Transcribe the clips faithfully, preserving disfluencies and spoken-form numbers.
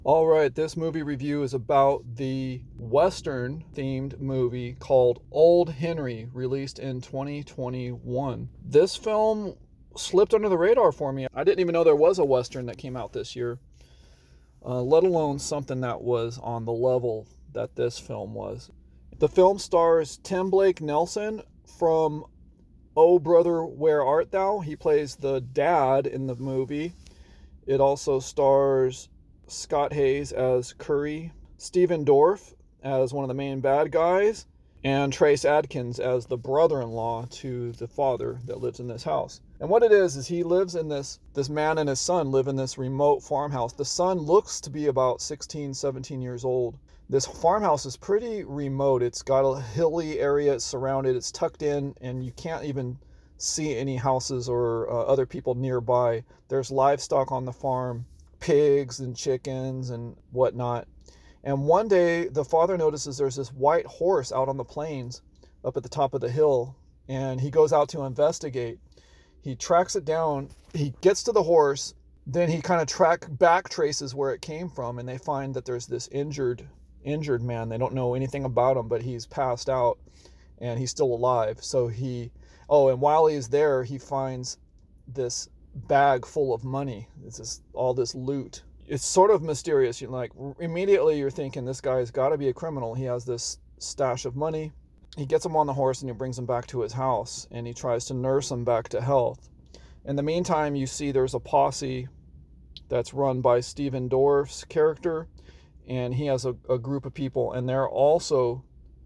All right, this movie review is about the Western themed movie called Old Henry, released in twenty twenty-one. This film slipped under the radar for me. I didn't even know there was a Western that came out this year, uh, let alone something that was on the level that this film was. The film stars Tim Blake Nelson from Oh Brother, Where Art Thou? He plays the dad in the movie. It also stars Scott Hayes as Curry, Stephen Dorff as one of the main bad guys, and Trace Adkins as the brother-in-law to the father that lives in this house. And what it is is he lives in this this man and his son live in this remote farmhouse. The son looks to be about sixteen, seventeen years old. This farmhouse is pretty remote. It's got a hilly area, it's surrounded, it's tucked in, and you can't even see any houses or uh, other people nearby. There's livestock on the farm, pigs and chickens and whatnot. And one day, the father notices there's this white horse out on the plains up at the top of the hill, and he goes out to investigate. He tracks it down, he gets to the horse, then he kind of track back traces where it came from, and they find that there's this injured injured man. They don't know anything about him, but he's passed out and he's still alive. So he oh, and while he's there, he finds this bag full of money. It's just all this loot. It's sort of mysterious. You're like, immediately you're thinking this guy's got to be a criminal. He has this stash of money. He gets him on the horse and he brings him back to his house and he tries to nurse him back to health. In the meantime, you see there's a posse that's run by Stephen Dorff's character, and he has a, a group of people, and they're also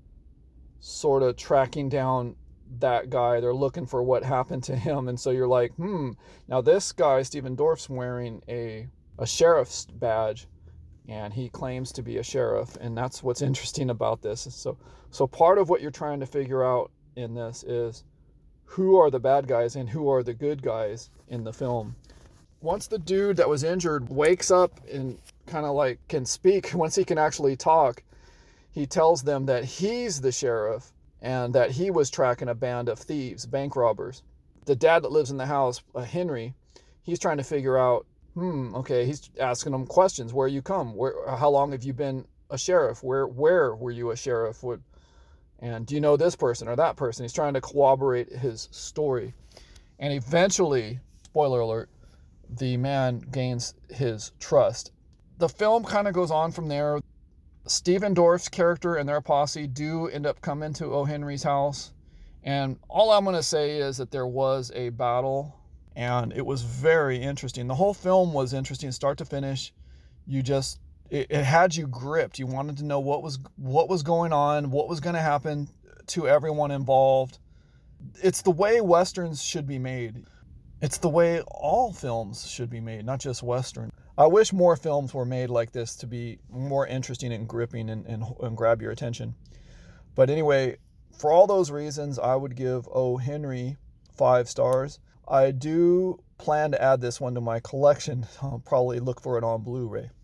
sort of tracking down that guy. They're looking for what happened to him. And so you're like, hmm, now this guy, Stephen Dorff's wearing a, a sheriff's badge, and he claims to be a sheriff. And that's what's interesting about this. So, so part of what you're trying to figure out in this is who are the bad guys and who are the good guys in the film. Once the dude that was injured wakes up and kind of like can speak, once he can actually talk, he tells them that he's the sheriff and that he was tracking a band of thieves, bank robbers. The dad that lives in the house, uh, Henry, he's trying to figure out, hmm, okay, he's asking them questions. Where you come? Where? How long have you been a sheriff? Where where were you a sheriff? What, and do you know this person or that person? He's trying to corroborate his story. And eventually, spoiler alert, the man gains his trust. The film kind of goes on from there. Stephen Dorff's character and their posse do end up coming to O. Henry's house. And all I'm going to say is that there was a battle, and it was very interesting. The whole film was interesting start to finish. You just, it, it had you gripped. You wanted to know what was what was going on, what was going to happen to everyone involved. It's the way Westerns should be made. It's the way all films should be made, not just Western. I wish more films were made like this to be more interesting and gripping and, and, and grab your attention. But anyway, for all those reasons, I would give O. Henry five stars. I do plan to add this one to my collection. I'll probably look for it on Blu-ray.